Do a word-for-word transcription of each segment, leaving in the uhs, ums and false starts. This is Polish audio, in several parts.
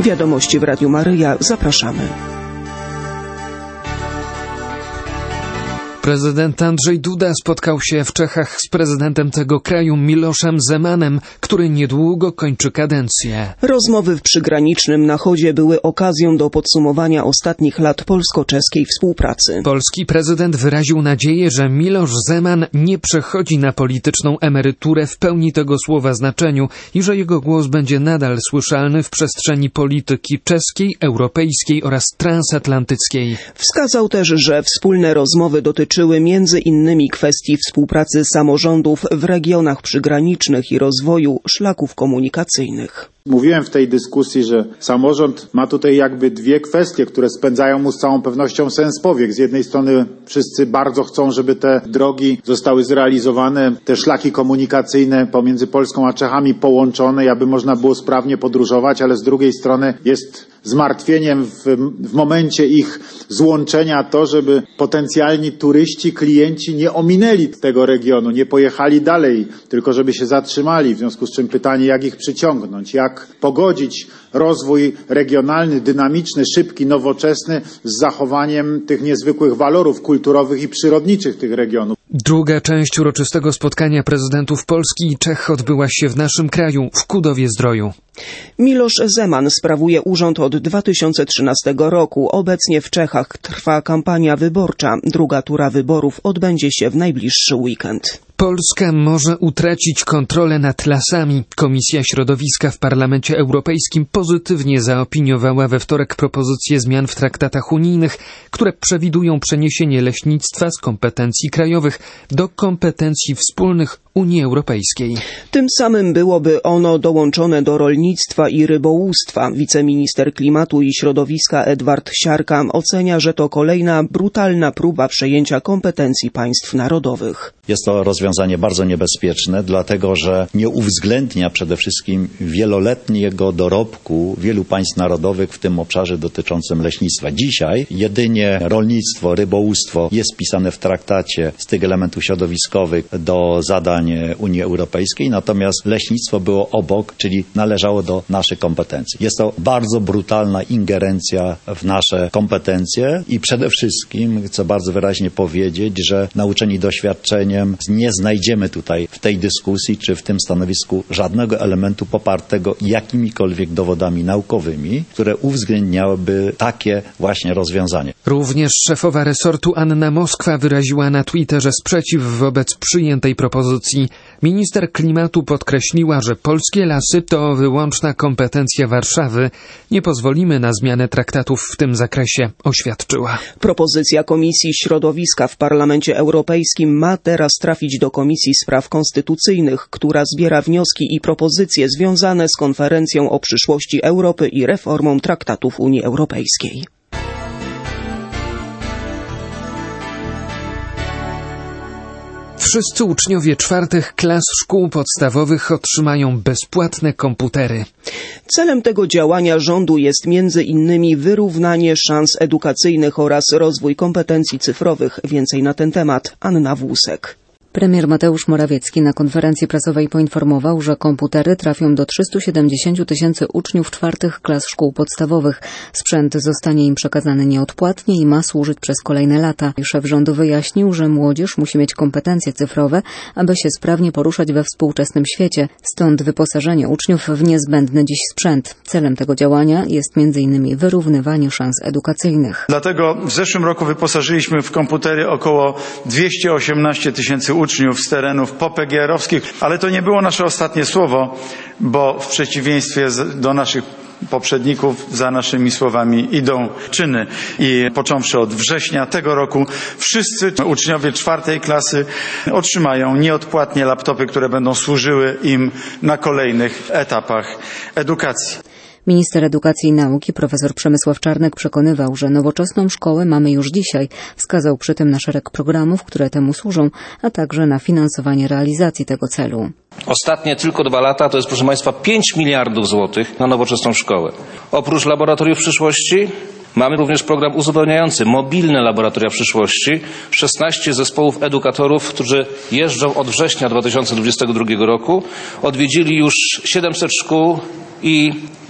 Wiadomości w Radiu Maryja. Zapraszamy. Prezydent Andrzej Duda spotkał się w Czechach z prezydentem tego kraju Miloszem Zemanem, który niedługo kończy kadencję. Rozmowy w przygranicznym Nachodzie były okazją do podsumowania ostatnich lat polsko-czeskiej współpracy. Polski prezydent wyraził nadzieję, że Miloš Zeman nie przechodzi na polityczną emeryturę w pełni tego słowa znaczeniu i że jego głos będzie nadal słyszalny w przestrzeni polityki czeskiej, europejskiej oraz transatlantyckiej. Wskazał też, że wspólne rozmowy dotyczyły między innymi kwestii współpracy samorządów w regionach przygranicznych i rozwoju szlaków komunikacyjnych. Mówiłem w tej dyskusji, że samorząd ma tutaj jakby dwie kwestie, które spędzają mu z całą pewnością sens powiek. Z jednej strony wszyscy bardzo chcą, żeby te drogi zostały zrealizowane, te szlaki komunikacyjne pomiędzy Polską a Czechami połączone, aby można było sprawnie podróżować, ale z drugiej strony jest zmartwieniem w, w momencie ich złączenia to, żeby potencjalni turyści, klienci nie ominęli tego regionu, nie pojechali dalej, tylko żeby się zatrzymali. W związku z czym pytanie, jak ich przyciągnąć, jak pogodzić rozwój regionalny, dynamiczny, szybki, nowoczesny z zachowaniem tych niezwykłych walorów kulturowych i przyrodniczych tych regionów. Druga część uroczystego spotkania prezydentów Polski i Czech odbyła się w naszym kraju, w Kudowie-Zdroju. Miloš Zeman sprawuje urząd od dwa tysiące trzynastego roku. Obecnie w Czechach trwa kampania wyborcza. Druga tura wyborów odbędzie się w najbliższy weekend. Polska może utracić kontrolę nad lasami. Komisja Środowiska w Parlamencie Europejskim pozytywnie zaopiniowała we wtorek propozycje zmian w traktatach unijnych, które przewidują przeniesienie leśnictwa z kompetencji krajowych do kompetencji wspólnych Unii Europejskiej. Tym samym byłoby ono dołączone do rolnictwa i rybołówstwa. Wiceminister Klimatu i Środowiska Edward Siarka ocenia, że to kolejna brutalna próba przejęcia kompetencji państw narodowych. Jest to rozwiązanie bardzo niebezpieczne, dlatego że nie uwzględnia przede wszystkim wieloletniego dorobku wielu państw narodowych w tym obszarze dotyczącym leśnictwa. Dzisiaj jedynie rolnictwo, rybołówstwo jest wpisane w traktacie z tych elementów środowiskowych do zadań Unii Europejskiej, natomiast leśnictwo było obok, czyli należało do naszych kompetencji. Jest to bardzo brutalna ingerencja w nasze kompetencje i przede wszystkim chcę bardzo wyraźnie powiedzieć, że nauczeni doświadczeniem nie znajdziemy tutaj w tej dyskusji czy w tym stanowisku żadnego elementu popartego jakimikolwiek dowodami naukowymi, które uwzględniałyby takie właśnie rozwiązanie. Również szefowa resortu Anna Moskwa wyraziła na Twitterze sprzeciw wobec przyjętej propozycji. Minister klimatu podkreśliła, że polskie lasy to wyłączna kompetencja Warszawy. Nie pozwolimy na zmianę traktatów w tym zakresie, oświadczyła. Propozycja Komisji Środowiska w Parlamencie Europejskim ma teraz trafić do Komisji Spraw Konstytucyjnych, która zbiera wnioski i propozycje związane z konferencją o przyszłości Europy i reformą traktatów Unii Europejskiej. Wszyscy uczniowie czwartych klas szkół podstawowych otrzymają bezpłatne komputery. Celem tego działania rządu jest między innymi wyrównanie szans edukacyjnych oraz rozwój kompetencji cyfrowych. Więcej na ten temat Anna Włusek. Premier Mateusz Morawiecki na konferencji prasowej poinformował, że komputery trafią do trzystu siedemdziesięciu tysięcy uczniów czwartych klas szkół podstawowych. Sprzęt zostanie im przekazany nieodpłatnie i ma służyć przez kolejne lata. Szef rządu wyjaśnił, że młodzież musi mieć kompetencje cyfrowe, aby się sprawnie poruszać we współczesnym świecie. Stąd wyposażenie uczniów w niezbędny dziś sprzęt. Celem tego działania jest między innymi wyrównywanie szans edukacyjnych. Dlatego w zeszłym roku wyposażyliśmy w komputery około dwieście osiemnaście tysięcy uczniów z terenów popegeerowskich, ale to nie było nasze ostatnie słowo, bo w przeciwieństwie do naszych poprzedników za naszymi słowami idą czyny. I począwszy od września tego roku wszyscy uczniowie czwartej klasy otrzymają nieodpłatnie laptopy, które będą służyły im na kolejnych etapach edukacji. Minister Edukacji i Nauki profesor Przemysław Czarnek przekonywał, że nowoczesną szkołę mamy już dzisiaj. Wskazał przy tym na szereg programów, które temu służą, a także na finansowanie realizacji tego celu. Ostatnie tylko dwa lata to jest, proszę Państwa, pięć miliardów złotych na nowoczesną szkołę. Oprócz laboratoriów przyszłości mamy również program uzupełniający, mobilne laboratoria przyszłości. szesnaście zespołów edukatorów, którzy jeżdżą od września dwa tysiące dwudziestego drugiego roku, odwiedzili już siedemset szkół i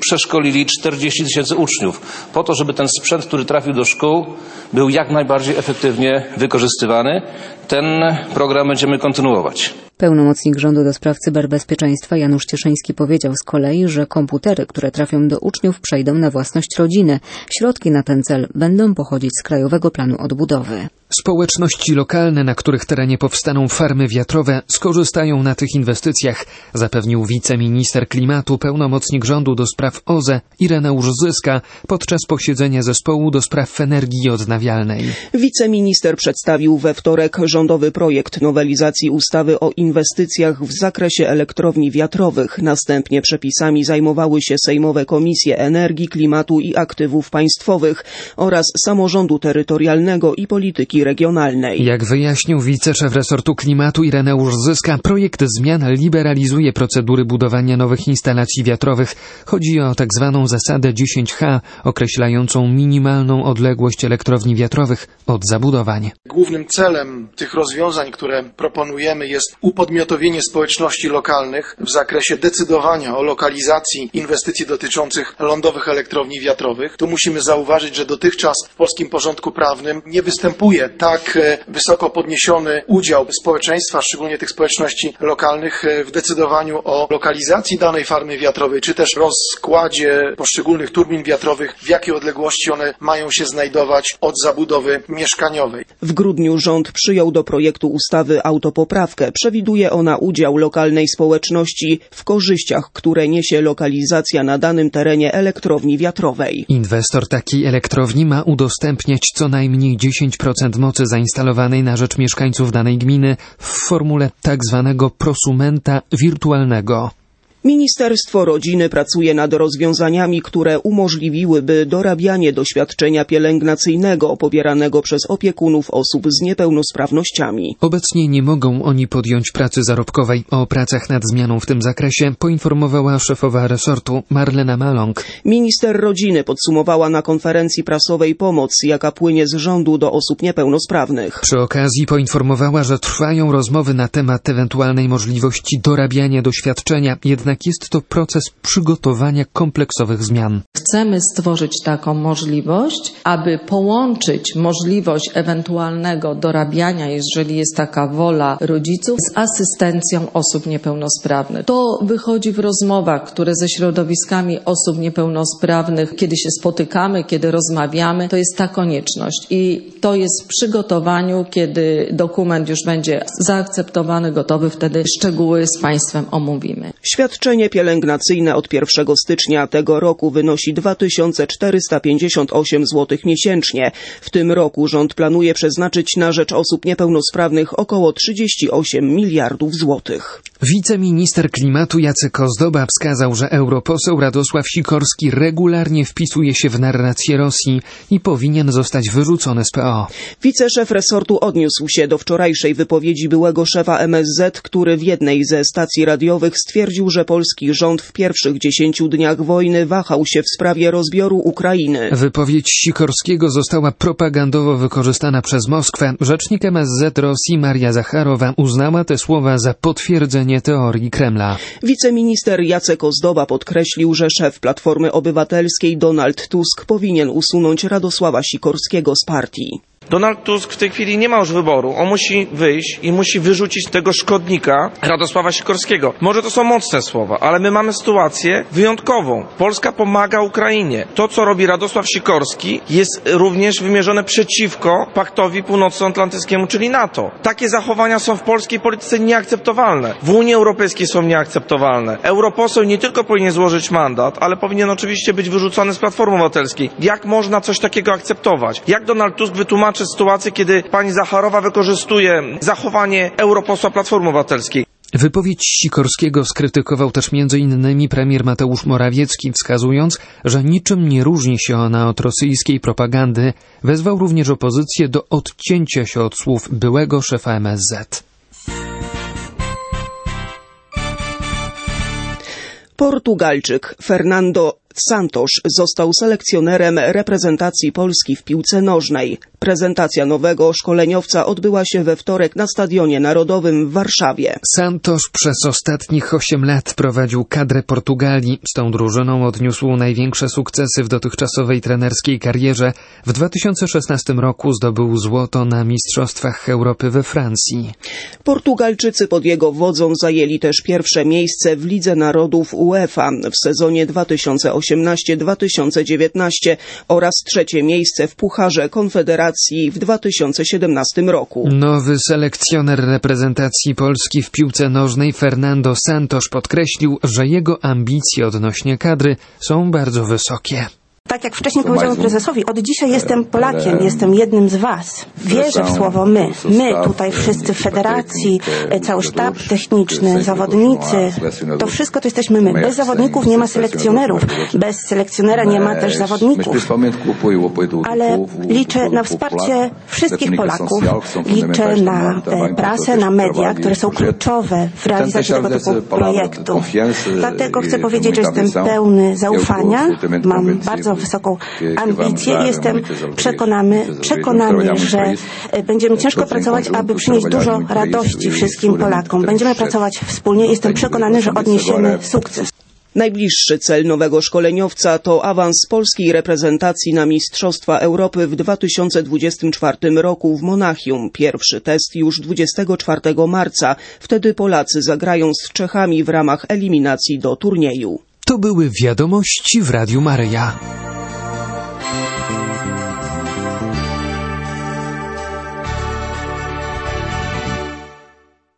przeszkolili czterdzieści tysięcy uczniów po to, żeby ten sprzęt, który trafił do szkół, był jak najbardziej efektywnie wykorzystywany. Ten program będziemy kontynuować. Pełnomocnik rządu do spraw cyberbezpieczeństwa Janusz Cieszyński powiedział z kolei, że komputery, które trafią do uczniów, przejdą na własność rodziny. Środki na ten cel będą pochodzić z Krajowego Planu Odbudowy. Społeczności lokalne, na których terenie powstaną farmy wiatrowe, skorzystają na tych inwestycjach, zapewnił wiceminister klimatu, pełnomocnik rządu do spraw O Z E Ireneusz Zyska podczas posiedzenia zespołu do spraw energii odnawialnej. Wiceminister przedstawił we wtorek rządowy projekt nowelizacji ustawy o inwestycjach w zakresie elektrowni wiatrowych. Następnie przepisami zajmowały się sejmowe komisje energii, klimatu i aktywów państwowych oraz samorządu terytorialnego i polityki regionalnej. Jak wyjaśnił wiceszef resortu klimatu Ireneusz Zyska, projekt zmian liberalizuje procedury budowania nowych instalacji wiatrowych. Chodzi o tak zwaną zasadę dziesięć H, określającą minimalną odległość elektrowni wiatrowych od zabudowań. Głównym celem tych rozwiązań, które proponujemy, jest upodmiotowienie społeczności lokalnych w zakresie decydowania o lokalizacji inwestycji dotyczących lądowych elektrowni wiatrowych. Tu musimy zauważyć, że dotychczas w polskim porządku prawnym nie występuje tak wysoko podniesiony udział społeczeństwa, szczególnie tych społeczności lokalnych, w decydowaniu o lokalizacji danej farmy wiatrowej, czy też rozkładzie poszczególnych turbin wiatrowych, w jakiej odległości one mają się znajdować od zabudowy mieszkaniowej. W grudniu rząd przyjął do projektu ustawy autopoprawkę. Przewiduje ona udział lokalnej społeczności w korzyściach, które niesie lokalizacja na danym terenie elektrowni wiatrowej. Inwestor takiej elektrowni ma udostępniać co najmniej dziesięć procent mocy zainstalowanej na rzecz mieszkańców danej gminy w formule tak zwanego prosumenta wirtualnego. Ministerstwo Rodziny pracuje nad rozwiązaniami, które umożliwiłyby dorabianie doświadczenia pielęgnacyjnego pobieranego przez opiekunów osób z niepełnosprawnościami. Obecnie nie mogą oni podjąć pracy zarobkowej. O pracach nad zmianą w tym zakresie poinformowała szefowa resortu Marlena Maląg. Minister Rodziny podsumowała na konferencji prasowej pomoc, jaka płynie z rządu do osób niepełnosprawnych. Przy okazji poinformowała, że trwają rozmowy na temat ewentualnej możliwości dorabiania doświadczenia, jednak jest to proces przygotowania kompleksowych zmian. Chcemy stworzyć taką możliwość, aby połączyć możliwość ewentualnego dorabiania, jeżeli jest taka wola rodziców, z asystencją osób niepełnosprawnych. To wychodzi w rozmowach, które ze środowiskami osób niepełnosprawnych, kiedy się spotykamy, kiedy rozmawiamy, to jest ta konieczność i to jest w przygotowaniu, kiedy dokument już będzie zaakceptowany, gotowy, wtedy szczegóły z Państwem omówimy. Świadczenie pielęgnacyjne od pierwszego stycznia tego roku wynosi dwa tysiące czterysta pięćdziesiąt osiem złotych miesięcznie. W tym roku rząd planuje przeznaczyć na rzecz osób niepełnosprawnych około trzydzieści osiem miliardów złotych. Wiceminister klimatu Jacek Ozdoba wskazał, że europoseł Radosław Sikorski regularnie wpisuje się w narrację Rosji i powinien zostać wyrzucony z P O. Wiceszef resortu odniósł się do wczorajszej wypowiedzi byłego szefa M S Z, który w jednej ze stacji radiowych stwierdził, że polski rząd w pierwszych dziesięciu dniach wojny wahał się w sprawie rozbioru Ukrainy. Wypowiedź Sikorskiego została propagandowo wykorzystana przez Moskwę. Rzecznik M S Z Rosji Maria Zacharowa uznała te słowa za potwierdzenie teorii Kremla. Wiceminister Jacek Ozdoba podkreślił, że szef Platformy Obywatelskiej Donald Tusk powinien usunąć Radosława Sikorskiego z partii. Donald Tusk w tej chwili nie ma już wyboru. On musi wyjść i musi wyrzucić tego szkodnika Radosława Sikorskiego. Może to są mocne słowa, ale my mamy sytuację wyjątkową. Polska pomaga Ukrainie. To, co robi Radosław Sikorski, jest również wymierzone przeciwko Paktowi Północnoatlantyckiemu, czyli NATO. Takie zachowania są w polskiej polityce nieakceptowalne. W Unii Europejskiej są nieakceptowalne. Europoseł nie tylko powinien złożyć mandat, ale powinien oczywiście być wyrzucony z Platformy Obywatelskiej. Jak można coś takiego akceptować? Jak Donald Tusk wytłumaczy sytuację, kiedy pani Zacharowa wykorzystuje zachowanie europosła Platformy Obywatelskiej? Wypowiedź Sikorskiego skrytykował też między innymi premier Mateusz Morawiecki, wskazując, że niczym nie różni się ona od rosyjskiej propagandy. Wezwał również opozycję do odcięcia się od słów byłego szefa M S Z. Portugalczyk Fernando Santosz został selekcjonerem reprezentacji Polski w piłce nożnej. Prezentacja nowego szkoleniowca odbyła się we wtorek na Stadionie Narodowym w Warszawie. Santosz przez ostatnich osiem lat prowadził kadrę Portugalii. Z tą drużyną odniósł największe sukcesy w dotychczasowej trenerskiej karierze. W dwa tysiące szesnastym roku zdobył złoto na Mistrzostwach Europy we Francji. Portugalczycy pod jego wodzą zajęli też pierwsze miejsce w Lidze Narodów UEFA w sezonie dwa tysiące osiemnastym dwa tysiące dziewiętnastym oraz trzecie miejsce w Pucharze Konfederacji w dwa tysiące siedemnastym roku. Nowy selekcjoner reprezentacji Polski w piłce nożnej Fernando Santos podkreślił, że jego ambicje odnośnie kadry są bardzo wysokie. Tak jak wcześniej powiedziałem prezesowi, od dzisiaj jestem Polakiem, jestem jednym z was. Wierzę w słowo my. My tutaj wszyscy w federacji, cały sztab techniczny, zawodnicy. To wszystko to jesteśmy my. Bez zawodników nie ma selekcjonerów. Bez selekcjonera nie ma też zawodników. Ale liczę na wsparcie wszystkich Polaków. Liczę na prasę, na media, które są kluczowe w realizacji tego typu projektu. Dlatego chcę powiedzieć, że jestem pełny zaufania. Mam bardzo wysoką ambicję. Jestem przekonany, przekonany, że będziemy ciężko pracować, aby przynieść dużo radości wszystkim Polakom. Będziemy pracować wspólnie. Jestem przekonany, że odniesiemy sukces. Najbliższy cel nowego szkoleniowca to awans polskiej reprezentacji na Mistrzostwa Europy w dwa tysiące dwudziestym czwartym roku w Monachium. Pierwszy test już dwudziestego czwartego marca. Wtedy Polacy zagrają z Czechami w ramach eliminacji do turnieju. To były wiadomości w Radiu Maryja.